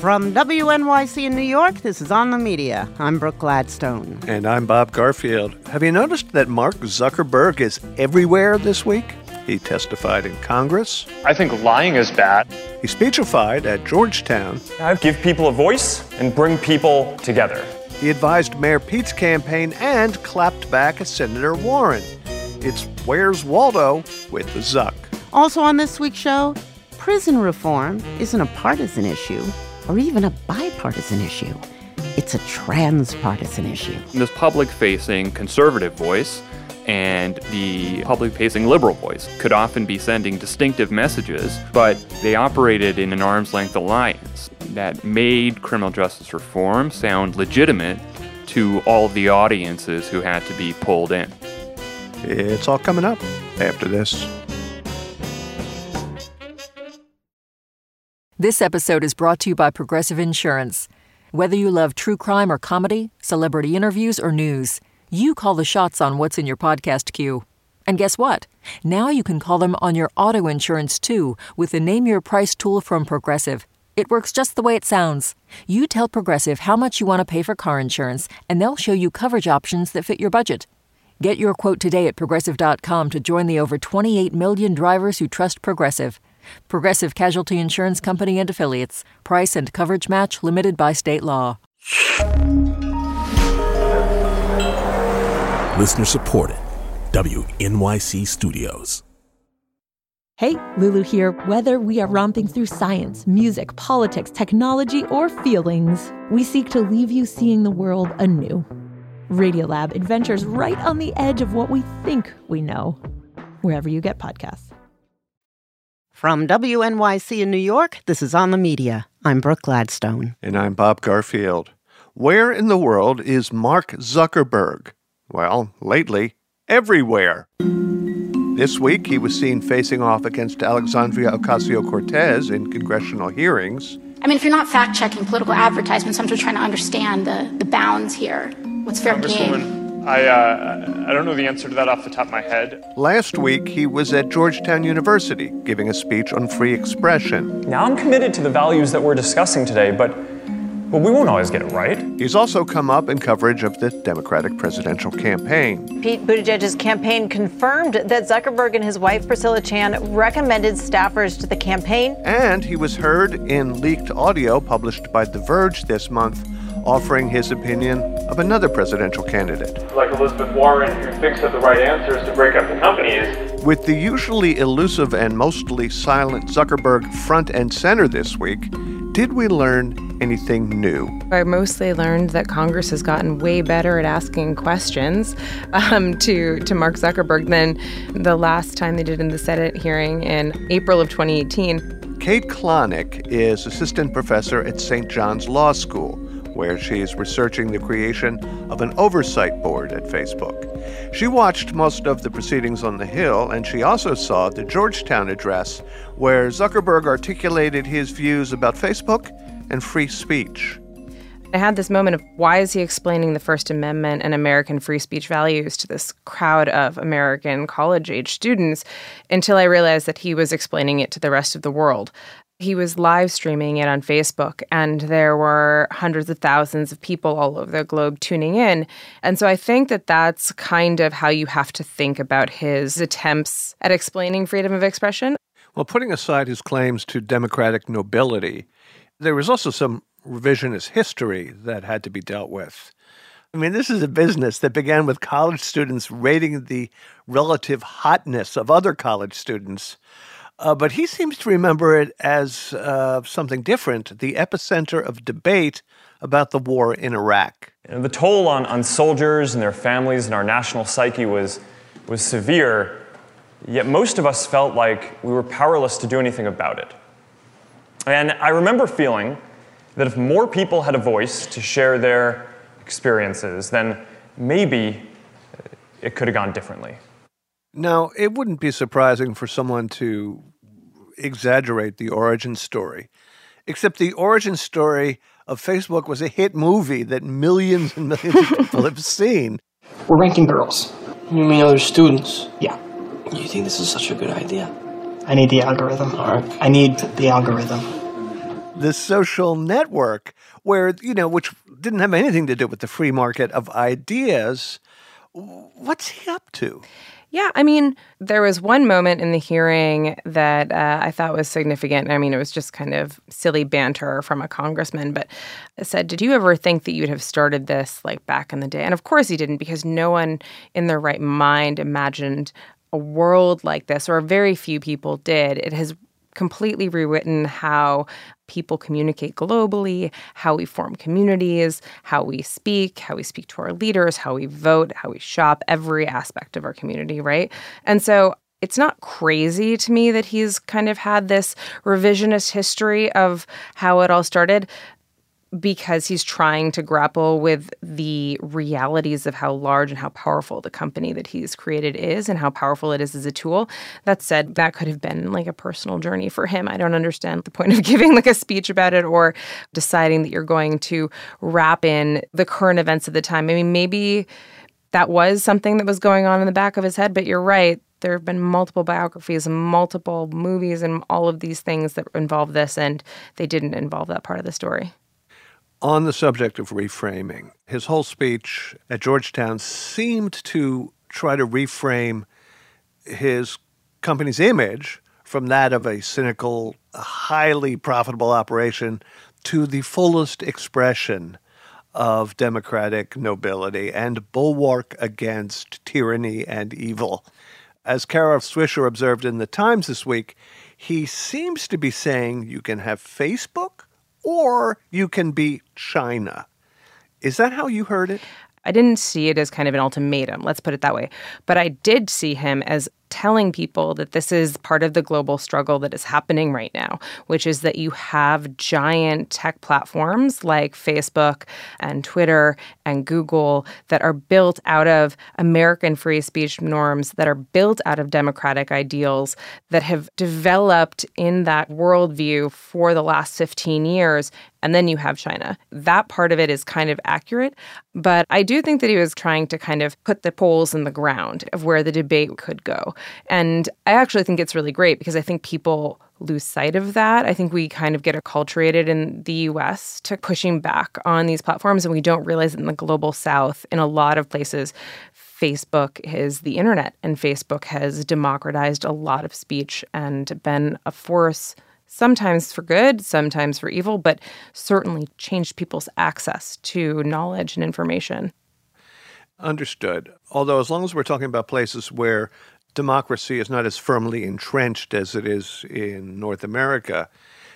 From WNYC in New York, this is On the Media. I'm Brooke Gladstone. And I'm Bob Garfield. Have you noticed that Mark Zuckerberg is everywhere this week? He testified in Congress. I think lying is bad. He speechified at Georgetown. I give people a voice and bring people together. He advised Mayor Pete's campaign and clapped back at Senator Warren. It's Where's Waldo with the Zuck. Also on this week's show, prison reform isn't a partisan issue or even a bipartisan issue. It's a transpartisan issue. This public-facing conservative voice and the public-facing liberal voice could often be sending distinctive messages, but they operated in an arm's-length alliance that made criminal justice reform sound legitimate to all of the audiences who had to be pulled in. It's all coming up after this. This episode is brought to you by Progressive Insurance. Whether you love true crime or comedy, celebrity interviews or news, you call the shots on what's in your podcast queue. And guess what? Now you can call them on your auto insurance too with the Name Your Price tool from Progressive. It works just the way it sounds. You tell Progressive how much you want to pay for car insurance, and they'll show you coverage options that fit your budget. Get your quote today at Progressive.com to join the over 28 million drivers who trust Progressive. Progressive Casualty Insurance Company and Affiliates. Price and coverage match limited by state law. Listener supported. WNYC Studios. Hey, Lulu here. Whether we are romping through science, music, politics, technology, or feelings, we seek to leave you seeing the world anew. Radiolab adventures right on the edge of what we think we know. Wherever you get podcasts. From WNYC in New York, this is On the Media. I'm Brooke Gladstone. And I'm Bob Garfield. Where in the world is Mark Zuckerberg? Well, lately, everywhere. This week, he was seen facing off against Alexandria Ocasio-Cortez in congressional hearings. I mean, if you're not fact-checking political advertisements, I'm just trying to understand the bounds here. What's fair game? I don't know the answer to that off the top of my head. Last week, he was at Georgetown University giving a speech on free expression. Now, I'm committed to the values that we're discussing today, but we won't always get it right. He's also come up in coverage of the Democratic presidential campaign. Pete Buttigieg's campaign confirmed that Zuckerberg and his wife, Priscilla Chan, recommended staffers to the campaign. And he was heard in leaked audio published by The Verge this month, offering his opinion of another presidential candidate. Like Elizabeth Warren, who thinks that the right answer is to break up the companies. With the usually elusive and mostly silent Zuckerberg front and center this week, did we learn anything new? I mostly learned that Congress has gotten way better at asking questions to Mark Zuckerberg than the last time they did in the Senate hearing in April of 2018. Kate Klonick is assistant professor at St. John's Law School, where she's researching the creation of an oversight board at Facebook. She watched most of the proceedings on the Hill, and she also saw the Georgetown address, where Zuckerberg articulated his views about Facebook and free speech. I had this moment of, why is he explaining the First Amendment and American free speech values to this crowd of American college-age students, until I realized that he was explaining it to the rest of the world. He was live streaming it on Facebook, and there were hundreds of thousands of people all over the globe tuning in. And so I think that that's kind of how you have to think about his attempts at explaining freedom of expression. Well, putting aside his claims to democratic nobility, there was also some revisionist history that had to be dealt with. I mean, this is a business that began with college students rating the relative hotness of other college students. But he seems to remember it as something different, the epicenter of debate about the war in Iraq. The toll on soldiers and their families and our national psyche was severe, yet most of us felt like we were powerless to do anything about it. And I remember feeling that if more people had a voice to share their experiences, then maybe it could have gone differently. Now, it wouldn't be surprising for someone to exaggerate the origin story, except the origin story of Facebook was a hit movie that millions and millions of people have seen. We're ranking girls. You mean other students? Yeah. You think this is such a good idea? I need the algorithm. All right. I need the algorithm. this social network where, which didn't have anything to do with the free market of ideas. What's he up to? Yeah, there was one moment in the hearing that I thought was significant. It was just kind of silly banter from a congressman, but it said, did you ever think that you'd have started this back in the day? And of course he didn't, because no one in their right mind imagined a world like this, or very few people did. It has completely rewritten how people communicate globally, how we form communities, how we speak to our leaders, how we vote, how we shop, every aspect of our community, right? And so it's not crazy to me that he's kind of had this revisionist history of how it all started, because he's trying to grapple with the realities of how large and how powerful the company that he's created is and how powerful it is as a tool. That said, that could have been a personal journey for him. I don't understand the point of giving a speech about it or deciding that you're going to wrap in the current events of the time. Maybe that was something that was going on in the back of his head, but you're right. There have been multiple biographies and multiple movies and all of these things that involve this, and they didn't involve that part of the story. On the subject of reframing, his whole speech at Georgetown seemed to try to reframe his company's image from that of a cynical, highly profitable operation to the fullest expression of democratic nobility and bulwark against tyranny and evil. As Kara Swisher observed in The Times this week, he seems to be saying you can have Facebook or you can be China. Is that how you heard it? I didn't see it as kind of an ultimatum, let's put it that way. But I did see him as telling people that this is part of the global struggle that is happening right now, which is that you have giant tech platforms like Facebook and Twitter and Google that are built out of American free speech norms, that are built out of democratic ideals, that have developed in that worldview for the last 15 years. And then you have China. That part of it is kind of accurate. But I do think that he was trying to kind of put the poles in the ground of where the debate could go. And I actually think it's really great because I think people lose sight of that. I think we kind of get acculturated in the U.S. to pushing back on these platforms, and we don't realize that in the global South, in a lot of places, Facebook is the internet, and Facebook has democratized a lot of speech and been a force sometimes for good, sometimes for evil, but certainly changed people's access to knowledge and information. Understood. Although as long as we're talking about places where democracy is not as firmly entrenched as it is in North America,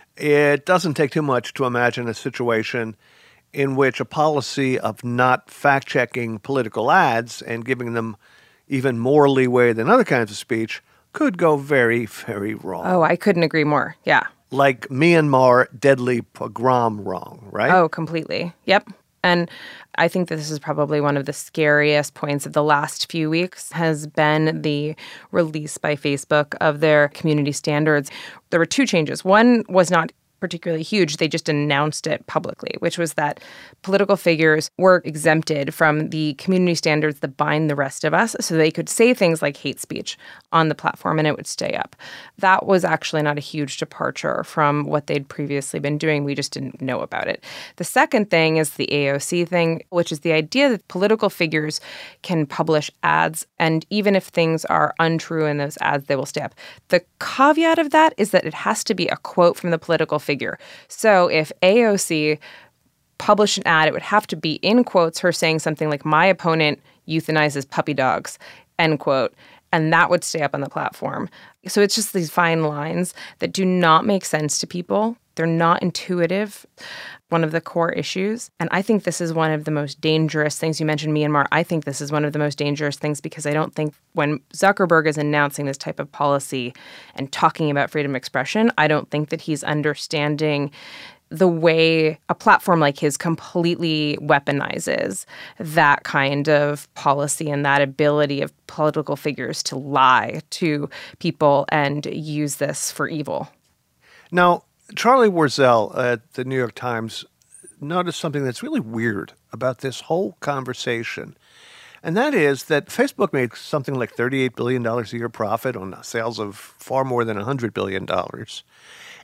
it doesn't take too much to imagine a situation in which a policy of not fact-checking political ads and giving them even more leeway than other kinds of speech could go very, very wrong. Oh, I couldn't agree more. Yeah. Like Myanmar deadly pogrom wrong, right? Oh, completely. Yep. And I think this is probably one of the scariest points of the last few weeks has been the release by Facebook of their community standards. There were two changes. One was not particularly huge. They just announced it publicly, which was that political figures were exempted from the community standards that bind the rest of us, so they could say things like hate speech on the platform and it would stay up. That was actually not a huge departure from what they'd previously been doing. We just didn't know about it. The second thing is the AOC thing, which is the idea that political figures can publish ads, and even if things are untrue in those ads, they will stay up. The caveat of that is that it has to be a quote from the political figure. So if AOC published an ad, it would have to be in quotes her saying something like, "My opponent euthanizes puppy dogs," end quote, and that would stay up on the platform. So it's just these fine lines that do not make sense to people. They're not intuitive. One of the core issues. And I think this is one of the most dangerous things. You mentioned Myanmar. I think this is one of the most dangerous things because I don't think when Zuckerberg is announcing this type of policy and talking about freedom of expression, I don't think that he's understanding the way a platform like his completely weaponizes that kind of policy and that ability of political figures to lie to people and use this for evil. Now, Charlie Warzel at the New York Times noticed something that's really weird about this whole conversation. And that is that Facebook makes something like $38 billion a year profit on sales of far more than $100 billion.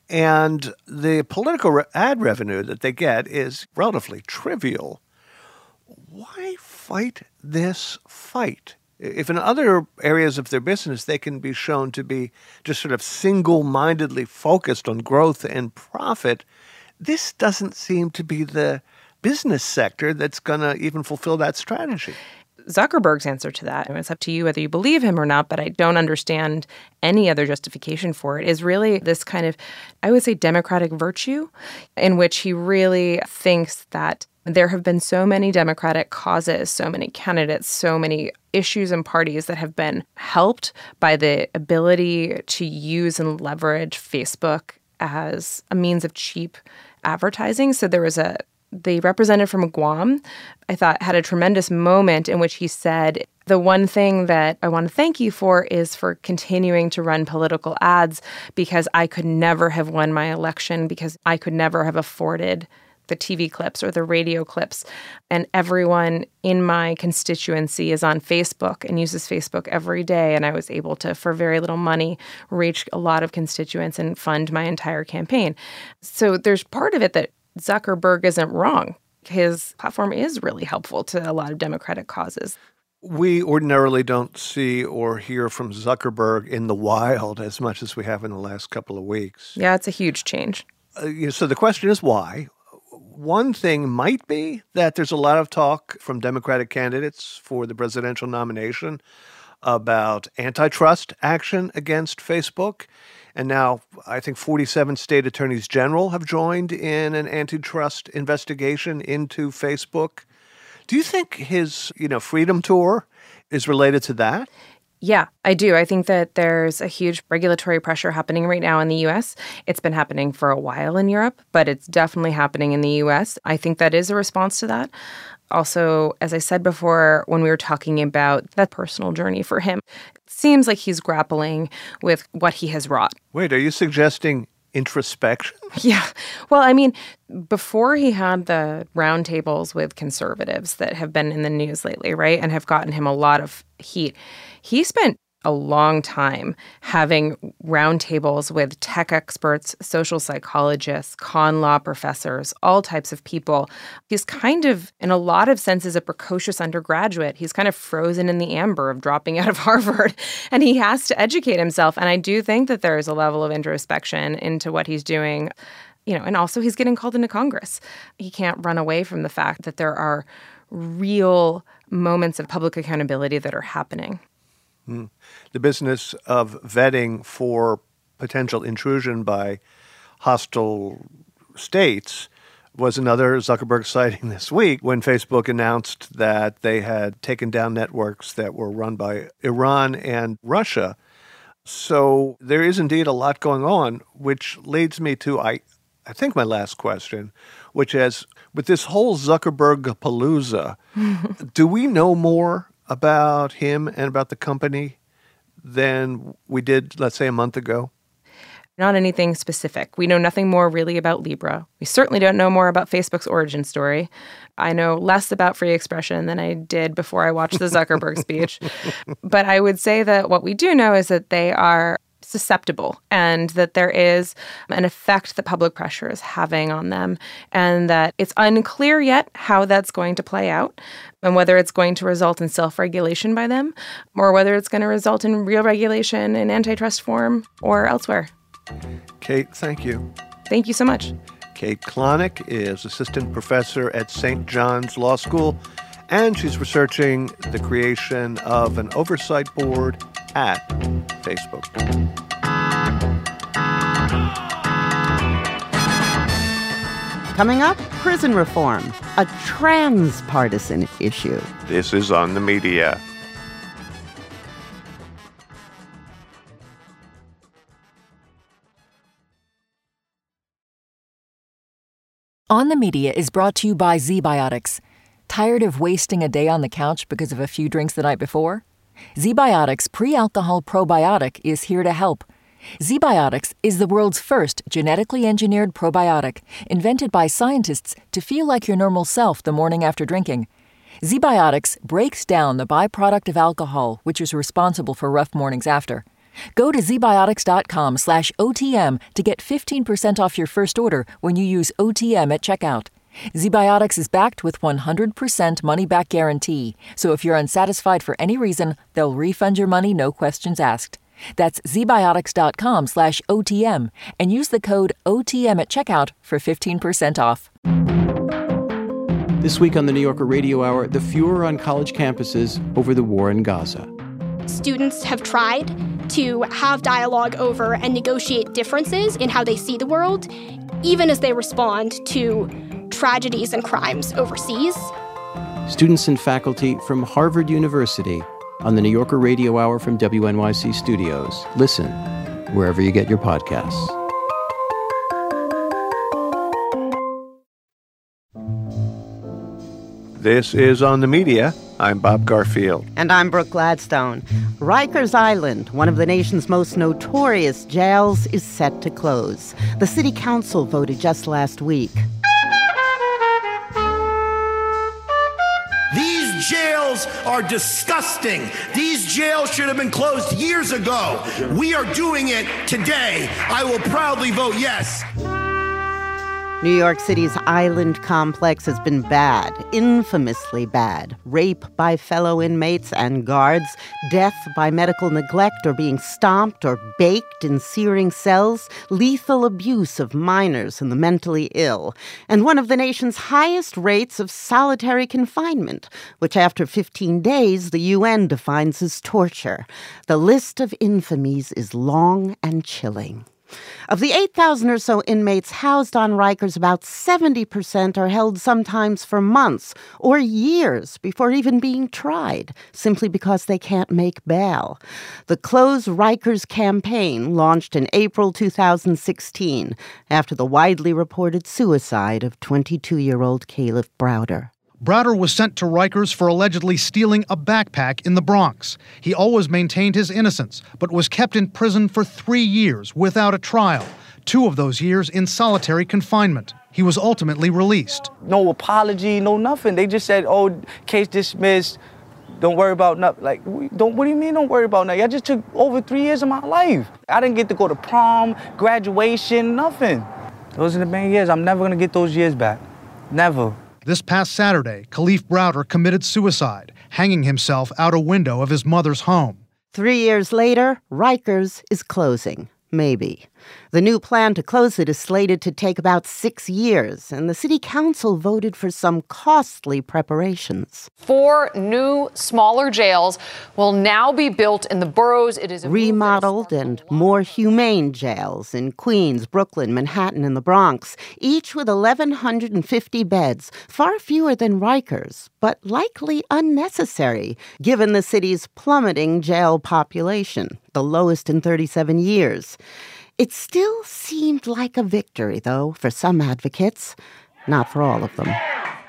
And the political ad revenue that they get is relatively trivial. Why fight this fight? If in other areas of their business they can be shown to be just sort of single-mindedly focused on growth and profit, this doesn't seem to be the business sector that's going to even fulfill that strategy. Zuckerberg's answer to that, and it's up to you whether you believe him or not, but I don't understand any other justification for it, is really this kind of, I would say, democratic virtue in which he really thinks that there have been so many democratic causes, so many candidates, so many issues and parties that have been helped by the ability to use and leverage Facebook as a means of cheap advertising. So there was the representative from Guam, I thought, had a tremendous moment in which he said, the one thing that I want to thank you for is for continuing to run political ads, because I could never have won my election, because I could never have afforded the TV clips or the radio clips. And everyone in my constituency is on Facebook and uses Facebook every day. And I was able to, for very little money, reach a lot of constituents and fund my entire campaign. So there's part of it that Zuckerberg isn't wrong. His platform is really helpful to a lot of democratic causes. We ordinarily don't see or hear from Zuckerberg in the wild as much as we have in the last couple of weeks. Yeah, it's a huge change. So the question is why? One thing might be that there's a lot of talk from Democratic candidates for the presidential nomination about antitrust action against Facebook. And now I think 47 state attorneys general have joined in an antitrust investigation into Facebook. Do you think his, Freedom Tour is related to that? Yeah, I do. I think that there's a huge regulatory pressure happening right now in the U.S. It's been happening for a while in Europe, but it's definitely happening in the U.S. I think that is a response to that. Also, as I said before, when we were talking about that personal journey for him, it seems like he's grappling with what he has wrought. Wait, are you suggesting introspection? Yeah. Well, I mean, before he had the roundtables with conservatives that have been in the news lately, right, and have gotten him a lot of heat, he spent a long time having roundtables with tech experts, social psychologists, con law professors, all types of people. He's kind of, in a lot of senses, a precocious undergraduate. He's kind of frozen in the amber of dropping out of Harvard, and he has to educate himself. And I do think that there is a level of introspection into what he's doing. And also he's getting called into Congress. He can't run away from the fact that there are real moments of public accountability that are happening. The business of vetting for potential intrusion by hostile states was another Zuckerberg sighting this week when Facebook announced that they had taken down networks that were run by Iran and Russia. So there is indeed a lot going on, which leads me to, I think, my last question, which is, with this whole Zuckerberg-palooza, do we know more about him and about the company than we did, let's say, a month ago? Not anything specific. We know nothing more really about Libra. We certainly don't know more about Facebook's origin story. I know less about free expression than I did before I watched the Zuckerberg speech. But I would say that what we do know is that they are susceptible and that there is an effect that public pressure is having on them, and that it's unclear yet how that's going to play out and whether it's going to result in self-regulation by them or whether it's going to result in real regulation in antitrust form or elsewhere. Kate, thank you. Thank you so much. Kate Klonick is assistant professor at St. John's Law School, and she's researching the creation of an oversight board at Facebook. Coming up, prison reform, a transpartisan issue. This is On the Media. On the Media is brought to you by ZBiotics. Tired of wasting a day on the couch because of a few drinks the night before? ZBiotics Pre-Alcohol Probiotic is here to help. ZBiotics is the world's first genetically engineered probiotic, invented by scientists to feel like your normal self the morning after drinking. ZBiotics breaks down the byproduct of alcohol, which is responsible for rough mornings after. Go to zbiotics.com/OTM to get 15% off your first order when you use OTM at checkout. ZBiotics is backed with 100% money-back guarantee, so if you're unsatisfied for any reason, they'll refund your money, no questions asked. That's zbiotics.com/OTM and use the code OTM at checkout for 15% off. This week on the New Yorker Radio Hour, the furor on college campuses over the war in Gaza. Students have tried to have dialogue over and negotiate differences in how they see the world, even as they respond to tragedies and crimes overseas. Students and faculty from Harvard University on the New Yorker Radio Hour from WNYC Studios. Listen wherever you get your podcasts. This is On the Media. I'm Bob Garfield. And I'm Brooke Gladstone. Rikers Island, one of the nation's most notorious jails, is set to close. The city council voted just last week. These jails are disgusting. These jails should have been closed years ago. We are doing it today. I will proudly vote yes. New York City's Island complex has been bad, infamously bad. Rape by fellow inmates and guards, death by medical neglect or being stomped or baked in searing cells, lethal abuse of minors and the mentally ill, and one of the nation's highest rates of solitary confinement, which after 15 days the UN defines as torture. The list of infamies is long and chilling. Of the 8,000 or so inmates housed on Rikers, about 70% are held sometimes for months or years before even being tried, simply because they can't make bail. The Close Rikers campaign launched in April 2016 after the widely reported suicide of 22-year-old Caliph Browder. Browder was sent to Rikers for allegedly stealing a backpack in the Bronx. He always maintained his innocence, but was kept in prison for 3 years without a trial, 2 of those years in solitary confinement. He was ultimately released. No apology, no nothing. They just said, oh, case dismissed, don't worry about nothing. Like, what do you mean don't worry about nothing? I just took over 3 years of my life. I didn't get to go to prom, graduation, nothing. Those are the main years. I'm never going to get those years back. Never. This past Saturday, Caliph Browder committed suicide, hanging himself out a window of his mother's home. 3 years later, Rikers is closing. Maybe. The new plan to close it is slated to take about 6 years, and the city council voted for some costly preparations. 4 new, smaller jails will now be built in the boroughs. It is remodeled and more humane jails in Queens, Brooklyn, Manhattan, and the Bronx, each with 1,150 beds, far fewer than Rikers, but likely unnecessary, given the city's plummeting jail population, the lowest in 37 years. It still seemed like a victory, though, for some advocates. Not for all of them. No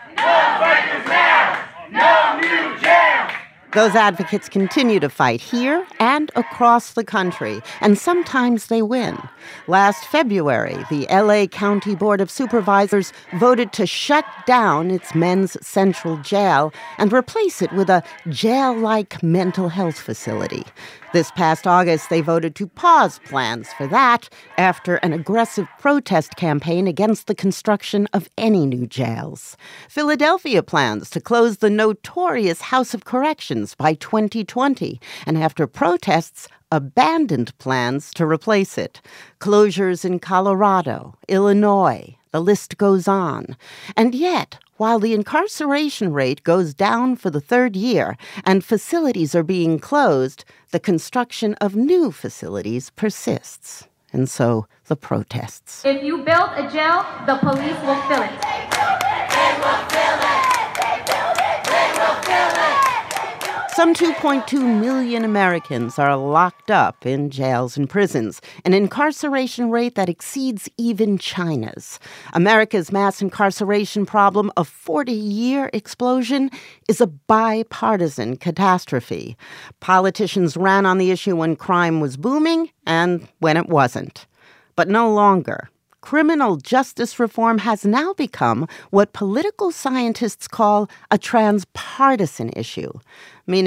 Rikers now! No new jail! Those advocates continue to fight here and across the country, and sometimes they win. Last February, the L.A. County Board of Supervisors voted to shut down its men's central jail and replace it with a jail-like mental health facility. This past August, they voted to pause plans for that after an aggressive protest campaign against the construction of any new jails. Philadelphia plans to close the notorious House of Corrections by 2020, and after protests, abandoned plans to replace it. Closures in Colorado, Illinois, the list goes on. And yet, while the incarceration rate goes down for the 3rd year and facilities are being closed, the construction of new facilities persists. And so, the protests. If you build a jail, the police will fill it. They will fill it. They will fill it. Some 2.2 million Americans are locked up in jails and prisons, an incarceration rate that exceeds even China's. America's mass incarceration problem, a 40-year explosion, is a bipartisan catastrophe. Politicians ran on the issue when crime was booming and when it wasn't. But no longer. Criminal justice reform has now become what political scientists call a transpartisan issue, meaning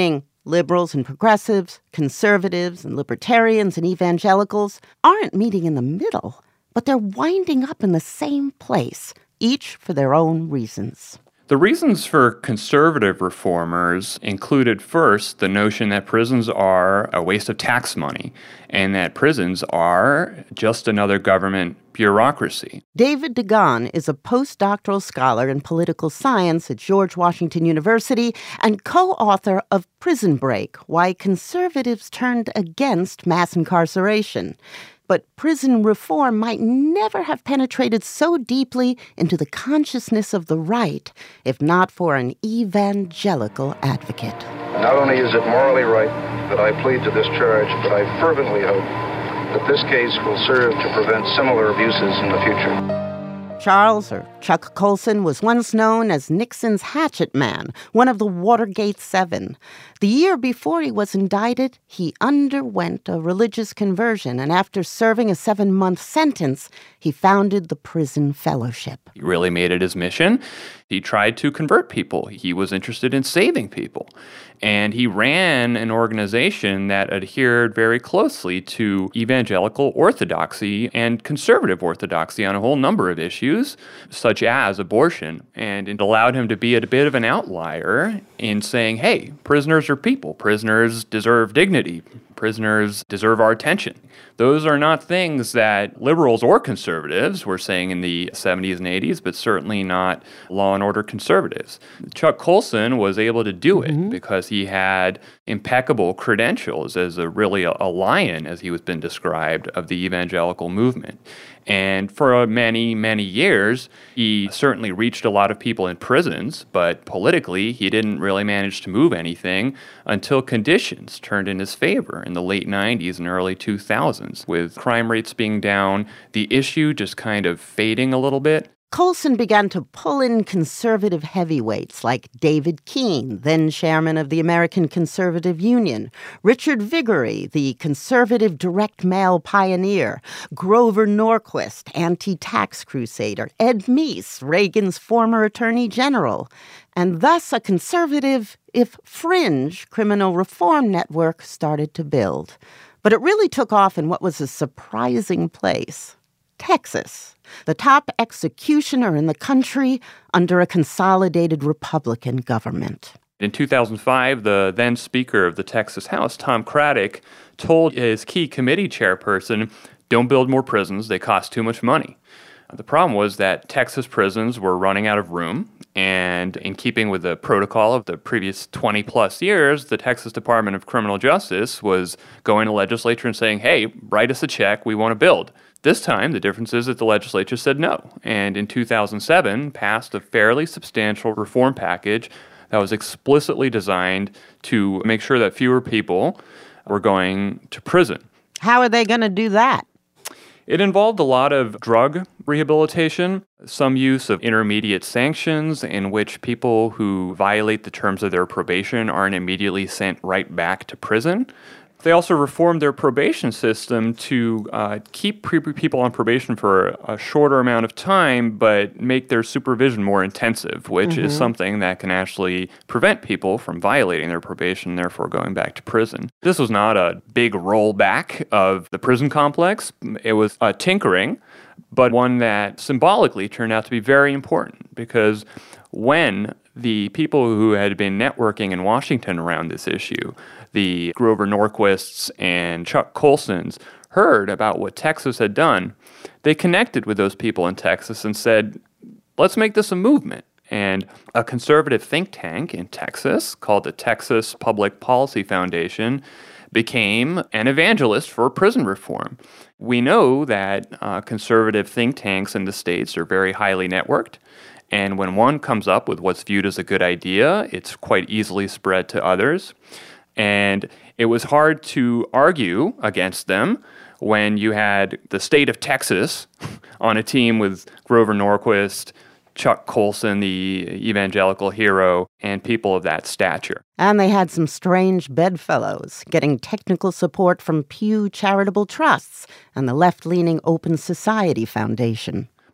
liberals and progressives, conservatives and libertarians and evangelicals, aren't meeting in the middle, but they're winding up in the same place, each for their own reasons. The reasons for conservative reformers included first the notion that prisons are a waste of tax money and that prisons are just another government bureaucracy. David Degan is a postdoctoral scholar in political science at George Washington University and co-author of Prison Break: Why Conservatives Turned Against Mass Incarceration. But prison reform might never have penetrated so deeply into the consciousness of the right if not for an evangelical advocate. Not only is it morally right that I plead to this charge, but I fervently hope that this case will serve to prevent similar abuses in the future. Charles, or Chuck Colson, was once known as Nixon's hatchet man, one of the Watergate 7. The year before he was indicted, he underwent a religious conversion, and after serving a 7-month sentence, he founded the Prison Fellowship. He really made it his mission. He tried to convert people. He was interested in saving people. And he ran an organization that adhered very closely to evangelical orthodoxy and conservative orthodoxy on a whole number of issues, such as abortion. And it allowed him to be a bit of an outlier in saying, hey, prisoners are people. Prisoners deserve dignity. Prisoners deserve our attention. Those are not things that liberals or conservatives were saying in the 70s and 80s, but certainly not law and order conservatives. Chuck Colson was able to do it because he had impeccable credentials as a lion, as he was been described, of the evangelical movement. And for many, many years, he certainly reached a lot of people in prisons, but politically, he didn't really manage to move anything until conditions turned in his favor in the late 90s and early 2000s, with crime rates being down, the issue just kind of fading a little bit. Colson began to pull in conservative heavyweights like David Keene, then chairman of the American Conservative Union, Richard Viguerie, the conservative direct mail pioneer, Grover Norquist, anti-tax crusader, Ed Meese, Reagan's former attorney general, and thus a conservative, if fringe, criminal reform network started to build. But it really took off in what was a surprising place, Texas, the top executioner in the country under a consolidated Republican government. In 2005, the then Speaker of the Texas House, Tom Craddick, told his key committee chairperson, don't build more prisons, they cost too much money. The problem was that Texas prisons were running out of room, and in keeping with the protocol of the previous 20-plus years, the Texas Department of Criminal Justice was going to legislature and saying, hey, write us a check, we want to build. This time, the difference is that the legislature said no, and in 2007 passed a fairly substantial reform package that was explicitly designed to make sure that fewer people were going to prison. How are they going to do that? It involved a lot of drug rehabilitation, some use of intermediate sanctions in which people who violate the terms of their probation aren't immediately sent right back to prison. They also reformed their probation system to keep people on probation for a shorter amount of time, but make their supervision more intensive, which is something that can actually prevent people from violating their probation and therefore going back to prison. This was not a big rollback of the prison complex. It was a tinkering, but one that symbolically turned out to be very important, because when the people who had been networking in Washington around this issue, the Grover Norquists and Chuck Colsons, heard about what Texas had done, they connected with those people in Texas and said, let's make this a movement. And a conservative think tank in Texas called the Texas Public Policy Foundation became an evangelist for prison reform. We know that conservative think tanks in the states are very highly networked. And when one comes up with what's viewed as a good idea, it's quite easily spread to others. And it was hard to argue against them when you had the state of Texas on a team with Grover Norquist, Chuck Colson, the evangelical hero, and people of that stature. And they had some strange bedfellows, getting technical support from Pew Charitable Trusts and the left-leaning Open Society Foundation.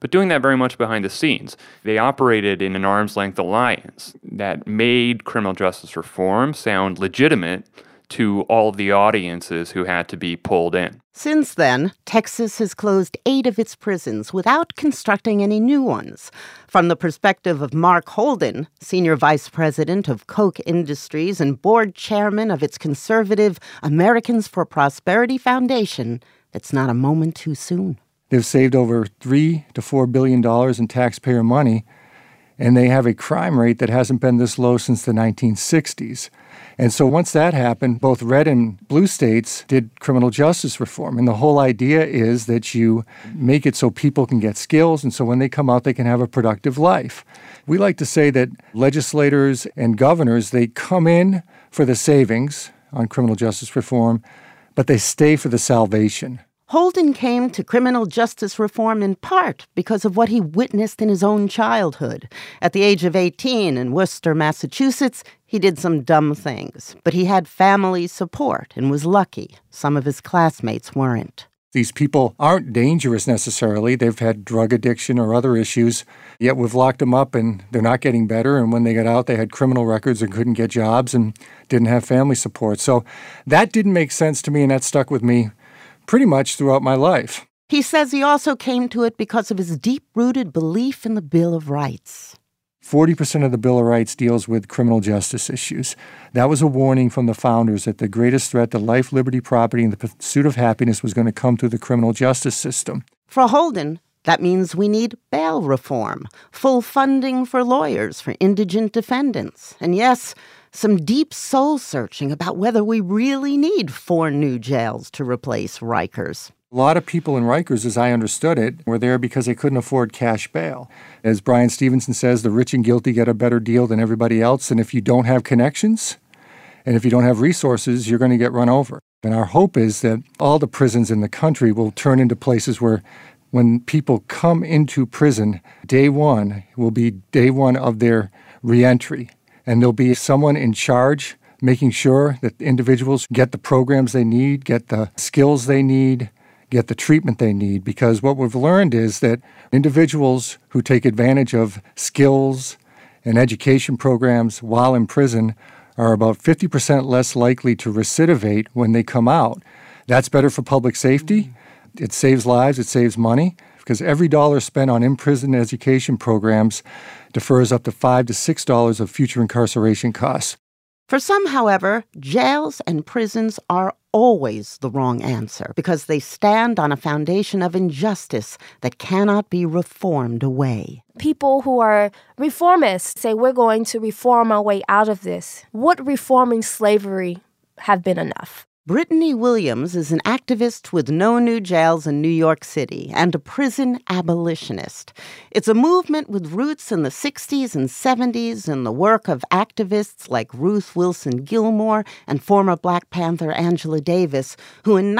but doing that very much behind the scenes. They operated in an arm's length alliance that made criminal justice reform sound legitimate to all of the audiences who had to be pulled in. Since then, Texas has closed 8 of its prisons without constructing any new ones. From the perspective of Mark Holden, senior vice president of Koch Industries and board chairman of its conservative Americans for Prosperity Foundation, it's not a moment too soon. They've saved over $3 to $4 billion in taxpayer money, and they have a crime rate that hasn't been this low since the 1960s. And so once that happened, both red and blue states did criminal justice reform. And the whole idea is that you make it so people can get skills, and so when they come out, they can have a productive life. We like to say that legislators and governors, they come in for the savings on criminal justice reform, but they stay for the salvation. Holden came to criminal justice reform in part because of what he witnessed in his own childhood. At the age of 18 in Worcester, Massachusetts, he did some dumb things, but he had family support and was lucky. Some of his classmates weren't. These people aren't dangerous necessarily. They've had drug addiction or other issues, yet we've locked them up and they're not getting better. And when they got out, they had criminal records and couldn't get jobs and didn't have family support. So that didn't make sense to me, and that stuck with me pretty much throughout my life. He says he also came to it because of his deep-rooted belief in the Bill of Rights. 40% of the Bill of Rights deals with criminal justice issues. That was a warning from the founders that the greatest threat to life, liberty, property, and the pursuit of happiness was going to come through the criminal justice system. For Holden, that means we need bail reform, full funding for lawyers for indigent defendants, and yes, some deep soul-searching about whether we really need 4 new jails to replace Rikers. A lot of people in Rikers, as I understood it, were there because they couldn't afford cash bail. As Brian Stevenson says, the rich and guilty get a better deal than everybody else, and if you don't have connections, and if you don't have resources, you're going to get run over. And our hope is that all the prisons in the country will turn into places where when people come into prison, day one will be day one of their reentry. And there'll be someone in charge making sure that individuals get the programs they need, get the skills they need, get the treatment they need. Because what we've learned is that individuals who take advantage of skills and education programs while in prison are about 50% less likely to recidivate when they come out. That's better for public safety. It saves lives, it saves money, because every dollar spent on in-prison education programs defers up to $5 to $6 of future incarceration costs. For some, however, jails and prisons are always the wrong answer because they stand on a foundation of injustice that cannot be reformed away. People who are reformists say we're going to reform our way out of this. Would reforming slavery have been enough? Brittany Williams is an activist with No New Jails in New York City and a prison abolitionist. It's a movement with roots in the 60s and 70s in the work of activists like Ruth Wilson Gilmore and former Black Panther Angela Davis, who in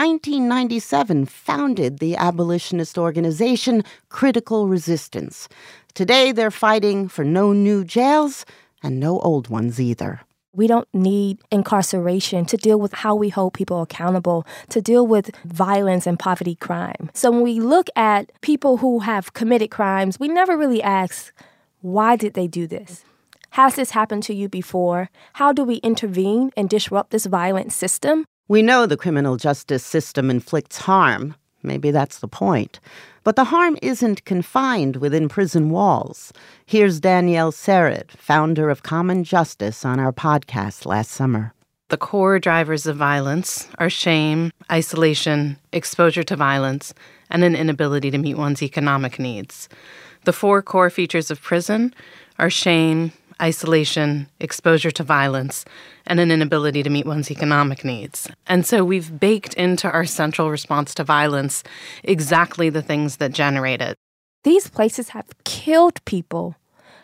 1997 founded the abolitionist organization Critical Resistance. Today they're fighting for no new jails and no old ones either. We don't need incarceration to deal with how we hold people accountable, to deal with violence and poverty crime. So when we look at people who have committed crimes, we never really ask, why did they do this? Has this happened to you before? How do we intervene and disrupt this violent system? We know the criminal justice system inflicts harm. Maybe that's the point. But the harm isn't confined within prison walls. Here's Danielle Serid, founder of Common Justice, on our podcast last summer. The core drivers of violence are shame, isolation, exposure to violence, and an inability to meet one's economic needs. The 4 core features of prison are shame, isolation, exposure to violence, and an inability to meet one's economic needs. And so we've baked into our central response to violence exactly the things that generate it. These places have killed people.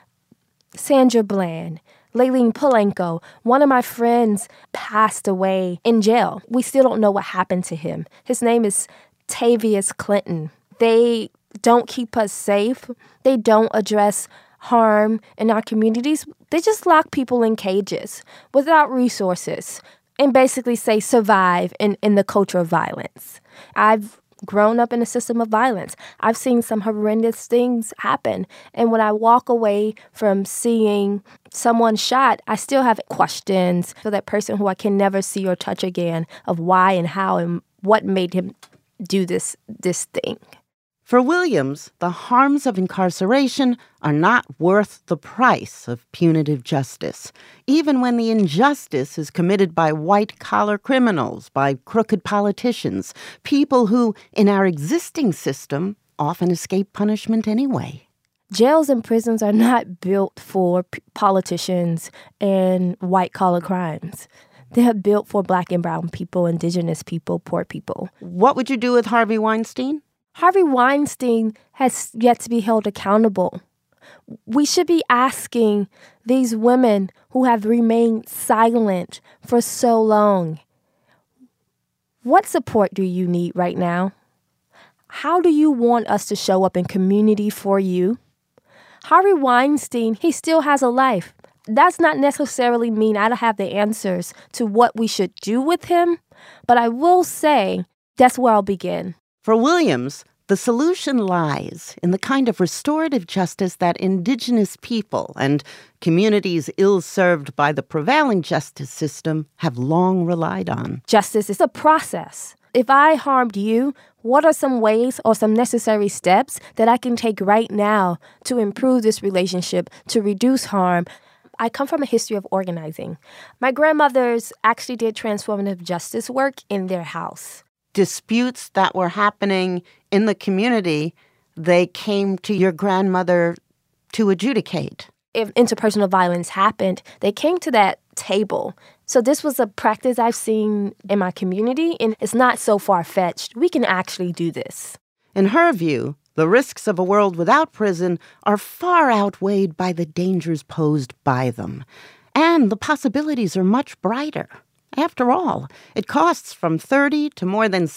Sandra Bland, Layleen Polanco, one of my friends passed away in jail. We still don't know what happened to him. His name is Tavius Clinton. They don't keep us safe. They don't address harm in our communities. They just lock people in cages without resources and basically say survive in the culture of violence. I've grown up in a system of violence. I've seen some horrendous things happen. And when I walk away from seeing someone shot, I still have questions for that person who I can never see or touch again of why and how and what made him do this thing. For Williams, the harms of incarceration are not worth the price of punitive justice, even when the injustice is committed by white-collar criminals, by crooked politicians, people who, in our existing system, often escape punishment anyway. Jails and prisons are not built for politicians and white-collar crimes. They are built for Black and brown people, indigenous people, poor people. What would you do with Harvey Weinstein? Harvey Weinstein has yet to be held accountable. We should be asking these women who have remained silent for so long, what support do you need right now? How do you want us to show up in community for you? Harvey Weinstein, he still has a life. That's not necessarily mean I don't have the answers to what we should do with him, but I will say that's where I'll begin. For Williams, the solution lies in the kind of restorative justice that indigenous people and communities ill-served by the prevailing justice system have long relied on. Justice is a process. If I harmed you, what are some ways or some necessary steps that I can take right now to improve this relationship, to reduce harm? I come from a history of organizing. My grandmothers actually did transformative justice work in their house. Disputes that were happening in the community, they came to your grandmother to adjudicate. If interpersonal violence happened, they came to that table. So this was a practice I've seen in my community, and it's not so far-fetched. We can actually do this. In her view, the risks of a world without prison are far outweighed by the dangers posed by them. And the possibilities are much brighter. After all, it costs from $30,000 to more than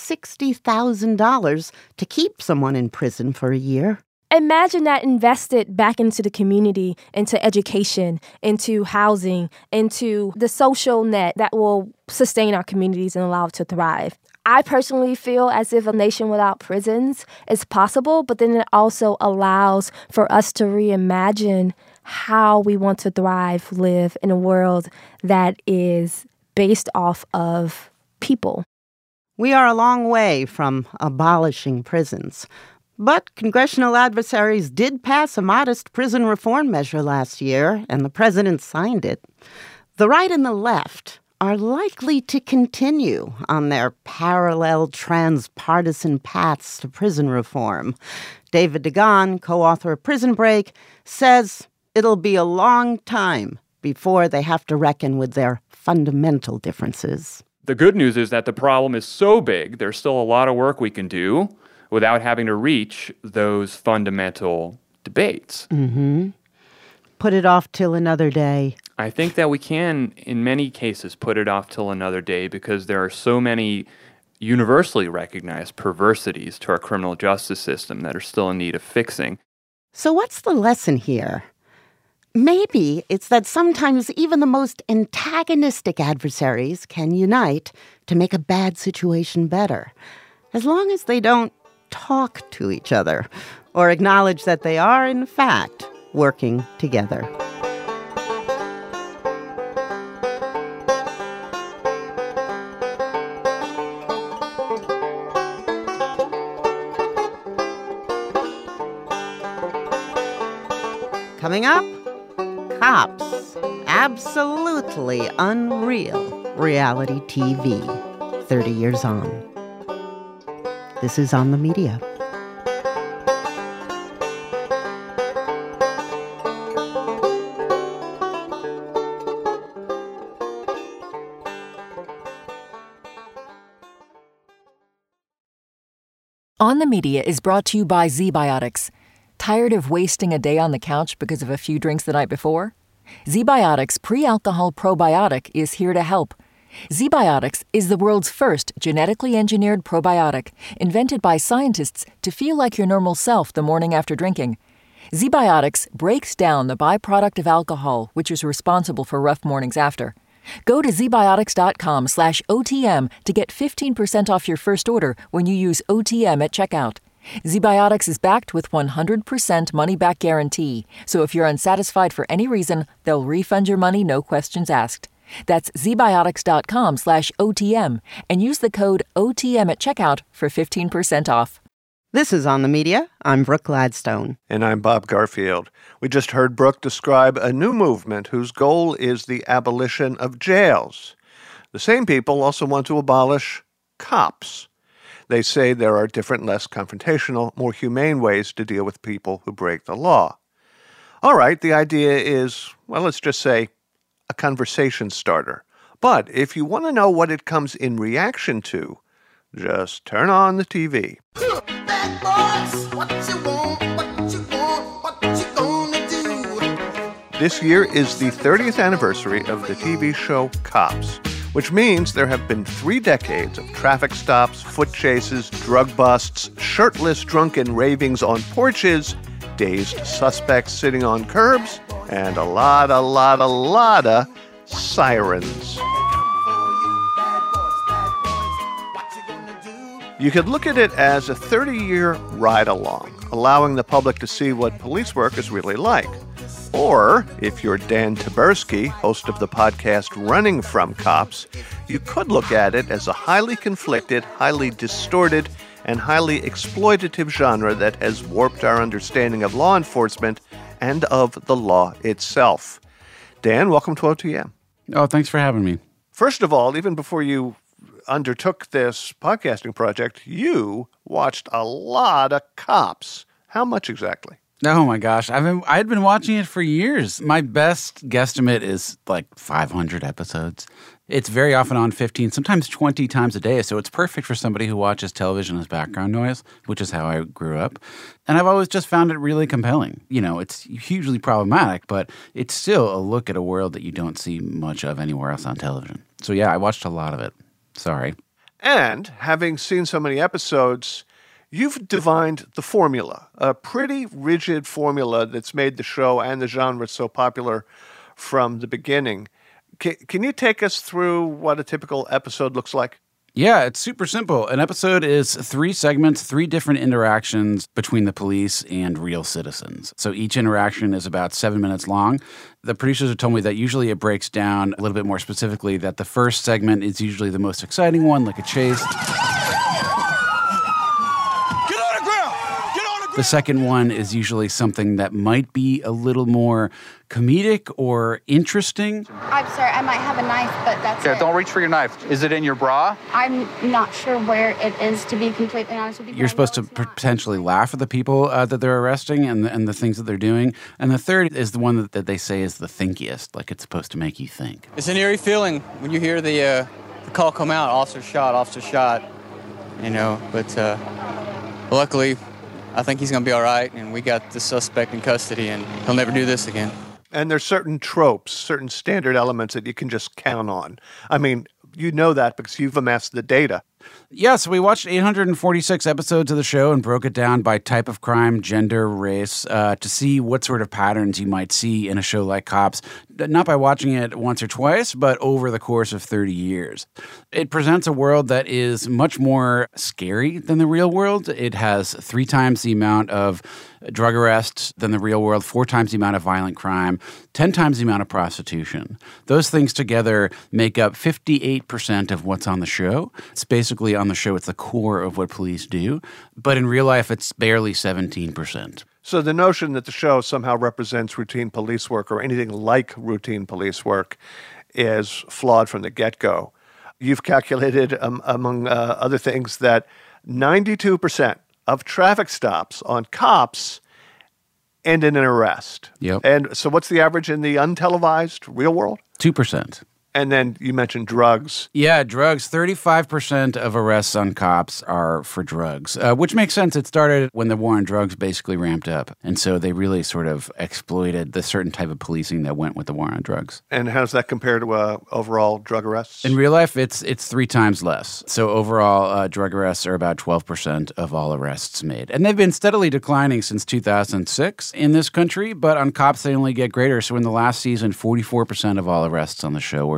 $60,000 to keep someone in prison for a year. Imagine that invested back into the community, into education, into housing, into the social net that will sustain our communities and allow it to thrive. I personally feel as if a nation without prisons is possible, but then it also allows for us to reimagine how we want to thrive, live in a world that is based off of people. We are a long way from abolishing prisons. But congressional adversaries did pass a modest prison reform measure last year, and the president signed it. The right and the left are likely to continue on their parallel transpartisan paths to prison reform. David Degan, co-author of Prison Break, says it'll be a long time before they have to reckon with their fundamental differences. The good news is that the problem is so big, there's still a lot of work we can do without having to reach those fundamental debates. Mm-hmm. Put it off till another day. I think that we can, in many cases, put it off till another day because there are so many universally recognized perversities to our criminal justice system that are still in need of fixing. So what's the lesson here? Maybe it's that sometimes even the most antagonistic adversaries can unite to make a bad situation better, as long as they don't talk to each other or acknowledge that they are, in fact, working together. Coming up, Cops. Absolutely unreal reality TV 30 years on. This is On the Media. On the Media is brought to you by ZBiotics. Tired of wasting a day on the couch because of a few drinks the night before? ZBiotics Pre-Alcohol Probiotic is here to help. ZBiotics is the world's first genetically engineered probiotic, invented by scientists to feel like your normal self the morning after drinking. ZBiotics breaks down the byproduct of alcohol, which is responsible for rough mornings after. Go to zbiotics.com/OTM to get 15% off your first order when you use OTM at checkout. ZBiotics is backed with 100% money-back guarantee, so if you're unsatisfied for any reason, they'll refund your money, no questions asked. That's zbiotics.com/OTM and use the code OTM at checkout for 15% off. This is On the Media. I'm Brooke Gladstone. And I'm Bob Garfield. We just heard Brooke describe a new movement whose goal is the abolition of jails. The same people also want to abolish cops. They say there are different, less confrontational, more humane ways to deal with people who break the law. All right, the idea is, well, let's just say, a conversation starter. But if you want to know what it comes in reaction to, just turn on the TV. This year is the 30th anniversary of the TV show Cops, which means there have been 3 decades of traffic stops, foot chases, drug busts, shirtless drunken ravings on porches, dazed suspects sitting on curbs, and a lot of sirens. You could look at it as a 30-year ride-along, allowing the public to see what police work is really like. Or, if you're Dan Taberski, host of the podcast Running from Cops, you could look at it as a highly conflicted, highly distorted, and highly exploitative genre that has warped our understanding of law enforcement and of the law itself. Dan, welcome to OTM. Oh, thanks for having me. First of all, even before you undertook this podcasting project, you watched a lot of Cops. How much exactly? Oh my gosh, I'd been watching it for years. My best guesstimate is like 500 episodes. It's very often on 15, sometimes 20 times a day, so it's perfect for somebody who watches television as background noise, which is how I grew up. And I've always just found it really compelling. You know, it's hugely problematic, but it's still a look at a world that you don't see much of anywhere else on television. So yeah, I watched a lot of it. Sorry. And having seen so many episodes, you've divined the formula, a pretty rigid formula that's made the show and the genre so popular from the beginning. Can you take us through what a typical episode looks like? Yeah, it's super simple. An episode is 3 segments, 3 different interactions between the police and real citizens. So each interaction is about 7 minutes long. The producers have told me that usually it breaks down a little bit more specifically, that the first segment is usually the most exciting one, like a chase. The second one is usually something that might be a little more comedic or interesting. I'm sorry, I might have a knife, but that's it. Don't reach for your knife. Is it in your bra? I'm not sure where it is, to be completely honest with you. You're supposed to potentially laugh at the people that they're arresting and the things that they're doing. And the third is the one that they say is the thinkiest, like it's supposed to make you think. It's an eerie feeling when you hear the call come out, officer shot, you know, but luckily, I think he's going to be all right, and we got the suspect in custody, and he'll never do this again. And there's certain tropes, certain standard elements that you can just count on. I mean, you know that because you've amassed the data. Yeah, so we watched 846 episodes of the show and broke it down by type of crime, gender, race, to see what sort of patterns you might see in a show like Cops, not by watching it once or twice, but over the course of 30 years. It presents a world that is much more scary than the real world. It has 3 times the amount of drug arrests than the real world, 4 times the amount of violent crime, 10 times the amount of prostitution. Those things together make up 58% of what's on the show. It's basically on the show, it's the core of what police do. But in real life, it's barely 17%. So the notion that the show somehow represents routine police work or anything like routine police work is flawed from the get-go. You've calculated, among other things, that 92% of traffic stops on Cops end in an arrest. Yep. And so what's the average in the untelevised real world? 2%. And then you mentioned drugs. Yeah, drugs. 35% of arrests on Cops are for drugs, which makes sense. It started when the war on drugs basically ramped up. And so they really sort of exploited the certain type of policing that went with the war on drugs. And how does that compare to overall drug arrests? In real life, it's 3 times less. So overall, drug arrests are about 12% of all arrests made. And they've been steadily declining since 2006 in this country, but on Cops, they only get greater. So in the last season, 44% of all arrests on the show were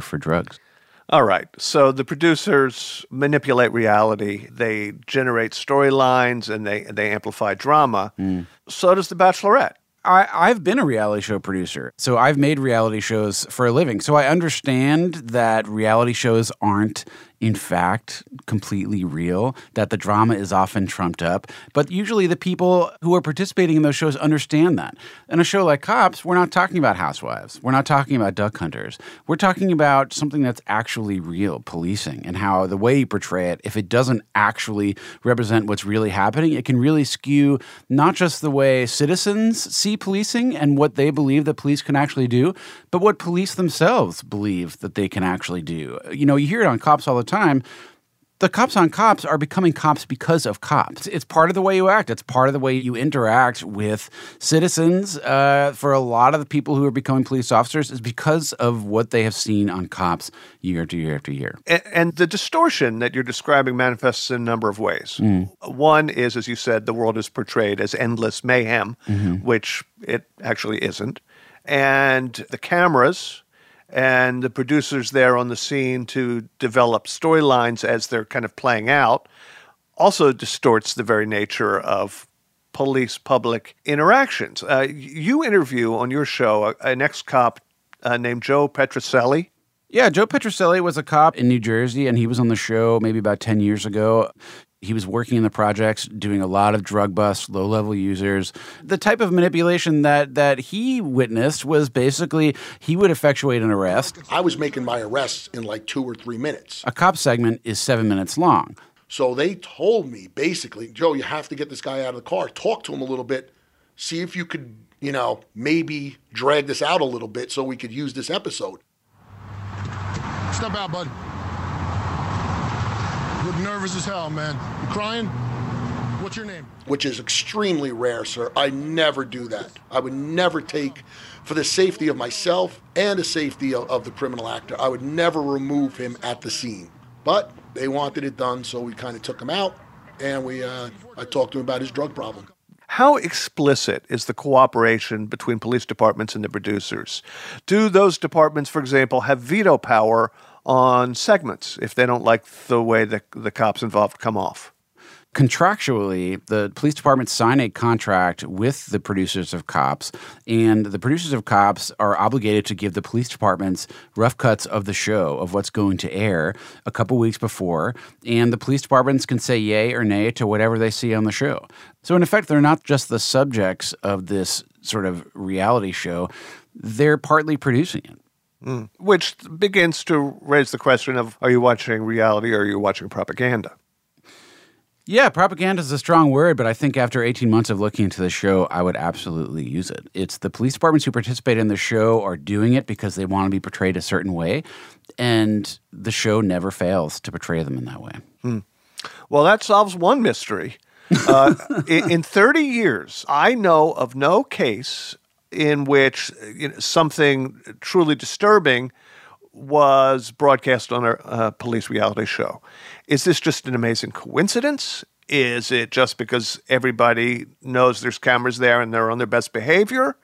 for drugs. All right. So the producers manipulate reality. They generate storylines and they amplify drama. So does The Bachelorette. I've been a reality show producer, so I've made reality shows for a living. So I understand that reality shows aren't, in fact, completely real, that the drama is often trumped up. But usually the people who are participating in those shows understand that. In a show like Cops, we're not talking about housewives. We're not talking about duck hunters. We're talking about something that's actually real, policing, and how the way you portray it, if it doesn't actually represent what's really happening, it can really skew not just the way citizens see policing and what they believe that police can actually do, but what police themselves believe that they can actually do. You know, you hear it on Cops all the time. The cops on Cops are becoming cops because of cops. It's part of the way you act. It's part of the way you interact with citizens. For a lot of the people who are becoming police officers is because of what they have seen on Cops year after year after year. And the distortion that you're describing manifests in a number of ways. One is, as you said, the world is portrayed as endless mayhem, which it actually isn't. And the cameras and the producers there on the scene to develop storylines as they're kind of playing out also distorts the very nature of police-public interactions. You interview on your show an ex-cop named Joe Petrocelli. Yeah, Joe Petrocelli was a cop in New Jersey, and he was on the show maybe about 10 years ago. He was working in the projects, doing a lot of drug busts, low-level users. The type of manipulation that he witnessed was basically he would effectuate an arrest. I was making my arrests in like 2 or 3 minutes. A cop segment is 7 minutes long. So they told me, basically, Joe, you have to get this guy out of the car, talk to him a little bit, see if you could, maybe drag this out a little bit so we could use this episode. Step out, bud. You look nervous as hell, man. You crying? What's your name? Which is extremely rare, sir. I never do that. I would never take, for the safety of myself and the safety of the criminal actor, I would never remove him at the scene. But they wanted it done, so we kind of took him out, and I talked to him about his drug problem. How explicit is the cooperation between police departments and the producers? Do those departments, for example, have veto power on segments if they don't like the way the cops involved come off? Contractually, the police department sign a contract with the producers of Cops, and the producers of Cops are obligated to give the police departments rough cuts of the show, of what's going to air a couple weeks before, and the police departments can say yay or nay to whatever they see on the show. So in effect, they're not just the subjects of this sort of reality show, they're partly producing it. Which begins to raise the question of, are you watching reality or are you watching propaganda? Yeah, propaganda is a strong word, but I think after 18 months of looking into the show, I would absolutely use it. It's the police departments who participate in the show are doing it because they want to be portrayed a certain way, and the show never fails to portray them in that way. Well, that solves one mystery. In 30 years, I know of no case in which something truly disturbing was broadcast on a police reality show. Is this just an amazing coincidence? Is it just because everybody knows there's cameras there and they're on their best behavior?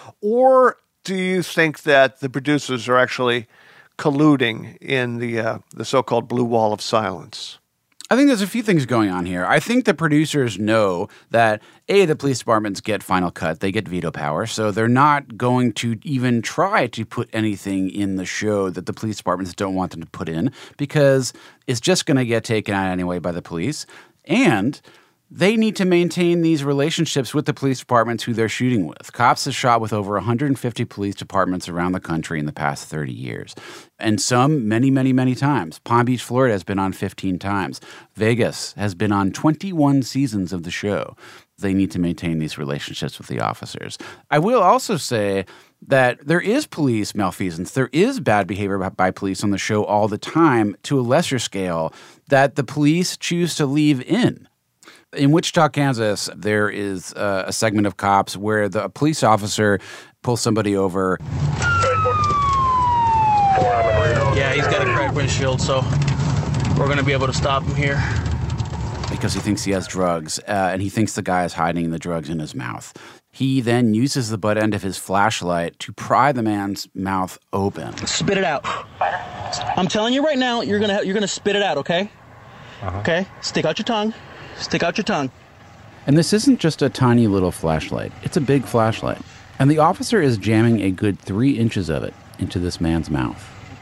Or do you think that the producers are actually colluding in the so-called blue wall of silence? I think there's a few things going on here. I think the producers know that, A, the police departments get final cut. They get veto power. So they're not going to even try to put anything in the show that the police departments don't want them to put in because it's just going to get taken out anyway by the police. And they need to maintain these relationships with the police departments who they're shooting with. Cops has shot with over 150 police departments around the country in the past 30 years. And some many, many, many times. Palm Beach, Florida has been on 15 times. Vegas has been on 21 seasons of the show. They need to maintain these relationships with the officers. I will also say that there is police malfeasance. There is bad behavior by police on the show all the time to a lesser scale that the police choose to leave in. In Wichita, Kansas, there is a segment of Cops where the police officer pulls somebody over. Yeah, he's got a cracked windshield, so we're going to be able to stop him here. Because he thinks he has drugs, and he thinks the guy is hiding the drugs in his mouth. He then uses the butt end of his flashlight to pry the man's mouth open. Spit it out. I'm telling you right now, you're gonna spit it out, okay? Okay? Stick out your tongue. Stick out your tongue. And this isn't just a tiny little flashlight. It's a big flashlight. And the officer is jamming a good 3 inches of it into this man's mouth.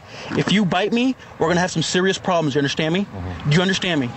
If you bite me, we're going to have some serious problems. You understand me? Do you understand me?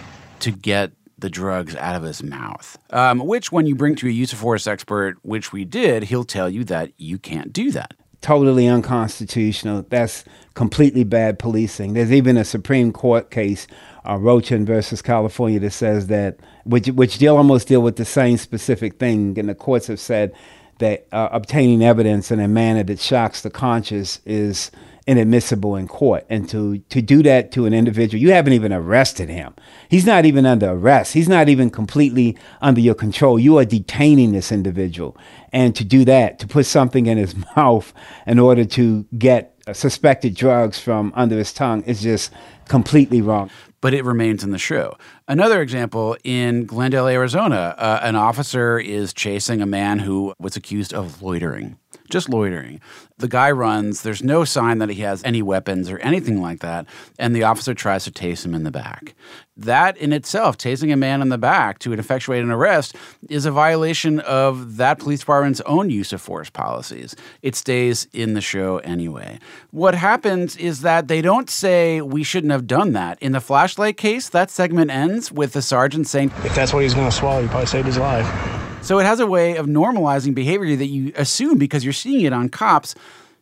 To get the drugs out of his mouth, which when you bring to a use of force expert, which we did, he'll tell you that you can't do that. Totally unconstitutional. That's completely bad policing. There's even a Supreme Court case, Rochin versus California, that says that, which almost deal with the same specific thing, and the courts have said that obtaining evidence in a manner that shocks the conscience is inadmissible in court. And to do that to an individual, you haven't even arrested him. He's not even under arrest. He's not even completely under your control. You are detaining this individual. And to do that, to put something in his mouth in order to get suspected drugs from under his tongue is just completely wrong. But it remains in the show. Another example, in Glendale, Arizona, an officer is chasing a man who was accused of loitering. Just loitering. The guy runs. There's no sign that he has any weapons or anything like that. And the officer tries to tase him in the back. That in itself, tasing a man in the back to effectuate an arrest, is a violation of that police department's own use of force policies. It stays in the show anyway. What happens is that they don't say we shouldn't have done that. In the flashlight case, that segment ends with the sergeant saying, if that's what he's going to swallow, he probably saved his life. So it has a way of normalizing behavior that you assume, because you're seeing it on cops,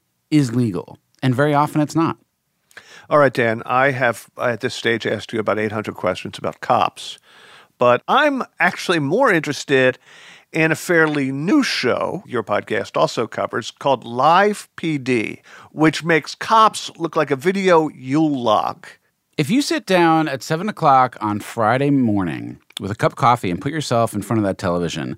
is legal. And very often it's not. All right, Dan, I have at this stage asked you about 800 questions about cops. But I'm actually more interested in a fairly new show your podcast also covers called Live PD, which makes cops look like a video Yule log. If you sit down at 7 o'clock on Friday morning with a cup of coffee and put yourself in front of that television,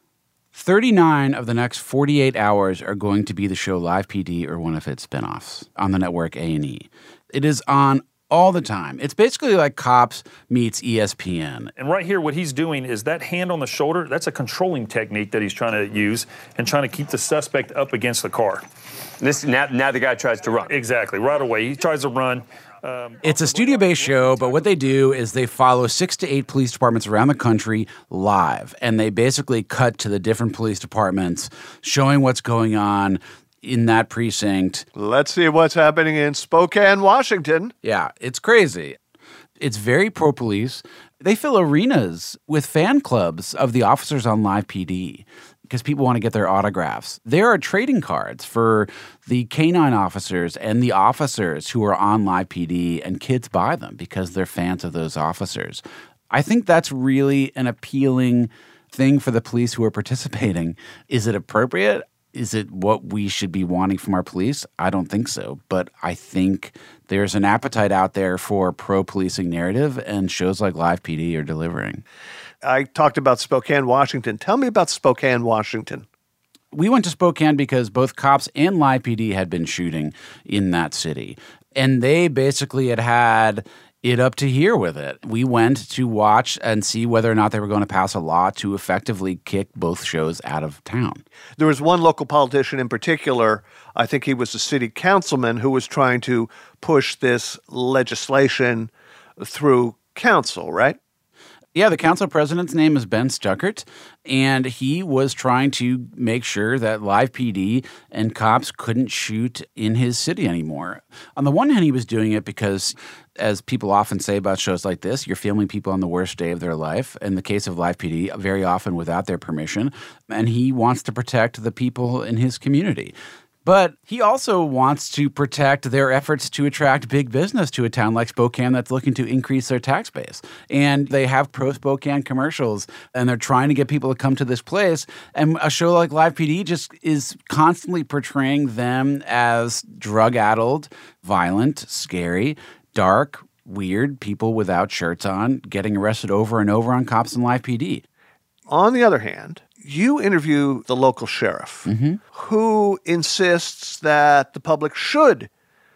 39 of the next 48 hours are going to be the show Live PD or one of its spinoffs on the network A&E. It is on all the time. It's basically like Cops meets ESPN. And right here, what he's doing is that hand on the shoulder, that's a controlling technique that he's trying to use and trying to keep the suspect up against the car. Now the guy tries to run. Exactly. Right away. He tries to run. It's a studio-based show, but what they do is they follow 6 to 8 police departments around the country live, and they basically cut to the different police departments, showing what's going on in that precinct. Let's see what's happening in Spokane, Washington. Yeah, it's crazy. It's very pro-police. They fill arenas with fan clubs of the officers on Live PD because people want to get their autographs. There are trading cards for the canine officers and the officers who are on Live PD, and kids buy them because they're fans of those officers. I think that's really an appealing thing for the police who are participating. Is it appropriate? Is it what we should be wanting from our police? I don't think so. But I think there's an appetite out there for pro-policing narrative, and shows like Live PD are delivering. I talked about Spokane, Washington. Tell me about Spokane, Washington. We went to Spokane because both Cops and Live PD had been shooting in that city. And they basically had it up to here with it. We went to watch and see whether or not they were going to pass a law to effectively kick both shows out of town. There was one local politician in particular, I think he was a city councilman, who was trying to push this legislation through council, right? Yeah, the council president's name is Ben Stuckert, and he was trying to make sure that Live PD and cops couldn't shoot in his city anymore. On the one hand, he was doing it because, as people often say about shows like this, you're filming people on the worst day of their life. In the case of Live PD, very often without their permission, and he wants to protect the people in his community. But he also wants to protect their efforts to attract big business to a town like Spokane that's looking to increase their tax base. And they have pro-Spokane commercials, and they're trying to get people to come to this place. And a show like Live PD just is constantly portraying them as drug-addled, violent, scary, dark, weird people without shirts on, getting arrested over and over on Cops and Live PD. On the other hand, you interview the local sheriff, who insists that the public should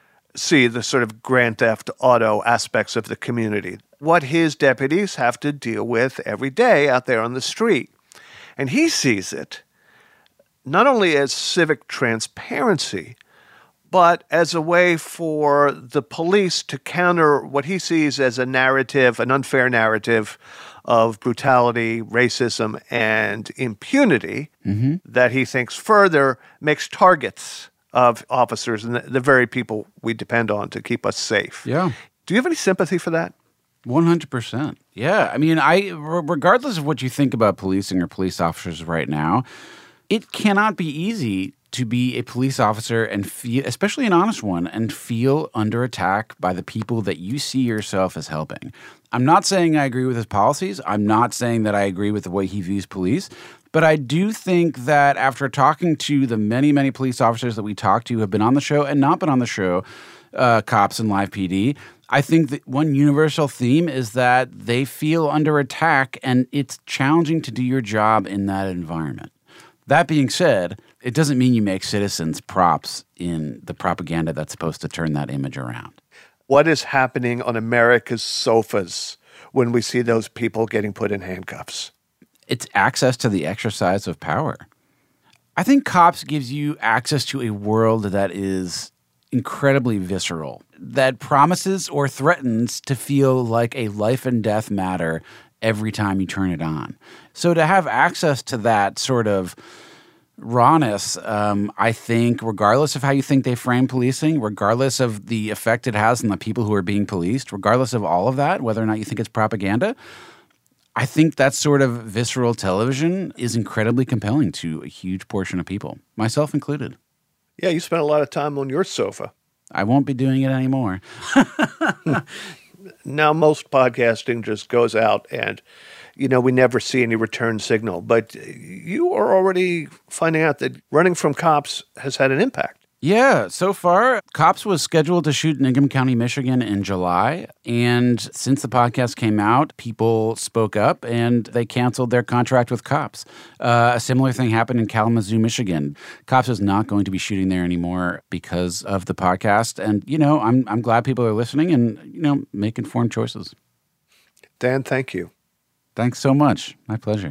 see the sort of Grand Theft Auto aspects of the community, what his deputies have to deal with every day out there on the street. And he sees it not only as civic transparency, but as a way for the police to counter what he sees as a narrative, an unfair narrative of brutality, racism, and impunity that he thinks further makes targets of officers and the very people we depend on to keep us safe. Yeah. Do you have any sympathy for that? 100%. Yeah. I mean, regardless of what you think about policing or police officers right now, it cannot be easy to be a police officer and feel, especially an honest one, and feel under attack by the people that you see yourself as helping. I'm not saying I agree with his policies. I'm not saying that I agree with the way he views police. But I do think that after talking to the many, many police officers that we talked to who have been on the show and not been on the show, cops and Live PD, I think that one universal theme is that they feel under attack and it's challenging to do your job in that environment. That being said, it doesn't mean you make citizens props in the propaganda that's supposed to turn that image around. What is happening on America's sofas when we see those people getting put in handcuffs? It's access to the exercise of power. I think Cops gives you access to a world that is incredibly visceral, that promises or threatens to feel like a life and death matter every time you turn it on. So to have access to that sort of rawness, I think, regardless of how you think they frame policing, regardless of the effect it has on the people who are being policed, regardless of all of that, whether or not you think it's propaganda, I think that sort of visceral television is incredibly compelling to a huge portion of people, myself included. Yeah, you spent a lot of time on your sofa. I won't be doing it anymore. Now, most podcasting just goes out and, we never see any return signal. But you are already finding out that running from Cops has had an impact. Yeah, so far, Cops was scheduled to shoot in Ingham County, Michigan in July. And since the podcast came out, people spoke up and they canceled their contract with Cops. A similar thing happened in Kalamazoo, Michigan. Cops is not going to be shooting there anymore because of the podcast. And, I'm glad people are listening and, make informed choices. Dan, thank you. Thanks so much. My pleasure.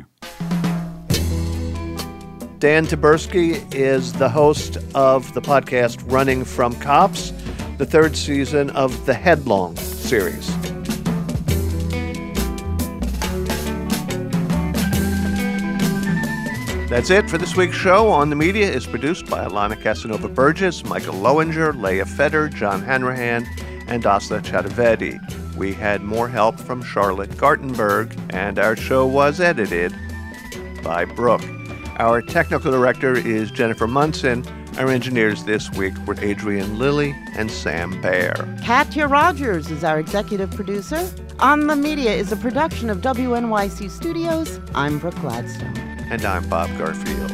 Dan Taberski is the host of the podcast Running from Cops, the third season of the Headlong series. That's it for this week's show. On the Media is produced by Alana Casanova Burgess, Michael Lowinger, Leah Fetter, John Hanrahan, and Asla Chaturvedi. We had more help from Charlotte Gartenberg, and our show was edited by Brooke. Our technical director is Jennifer Munson. Our engineers this week were Adrian Lilly and Sam Baer. Katya Rogers is our executive producer. On the Media is a production of WNYC Studios. I'm Brooke Gladstone. And I'm Bob Garfield.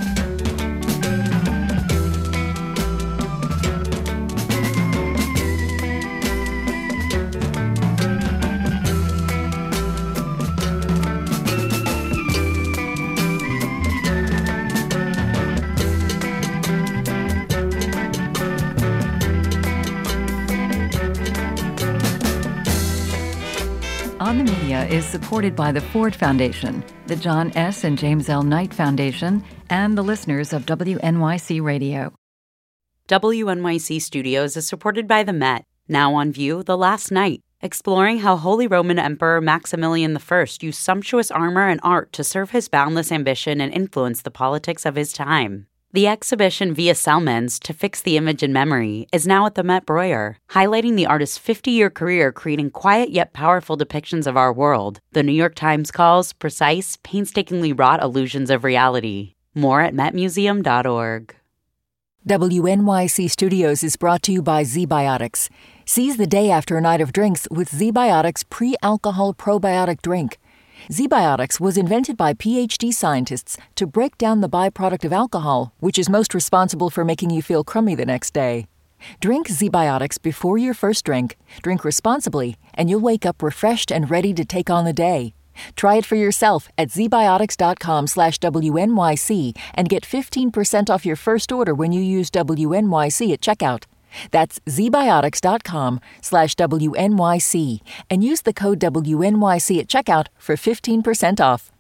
On the Media is supported by the Ford Foundation, the John S. and James L. Knight Foundation, and the listeners of WNYC Radio. WNYC Studios is supported by the Met, now on view The Last Night, exploring how Holy Roman Emperor Maximilian I used sumptuous armor and art to serve his boundless ambition and influence the politics of his time. The exhibition Via Selmans, To Fix the Image in Memory, is now at the Met Breuer, highlighting the artist's 50-year career creating quiet yet powerful depictions of our world. The New York Times calls precise, painstakingly wrought illusions of reality. More at metmuseum.org. WNYC Studios is brought to you by ZBiotics. Seize the day after a night of drinks with ZBiotics pre-alcohol probiotic drink. ZBiotics was invented by PhD scientists to break down the byproduct of alcohol, which is most responsible for making you feel crummy the next day. Drink ZBiotics before your first drink, drink responsibly, and you'll wake up refreshed and ready to take on the day. Try it for yourself at zbiotics.com/WNYC and get 15% off your first order when you use WNYC at checkout. That's zbiotics.com/WNYC and use the code WNYC at checkout for 15% off.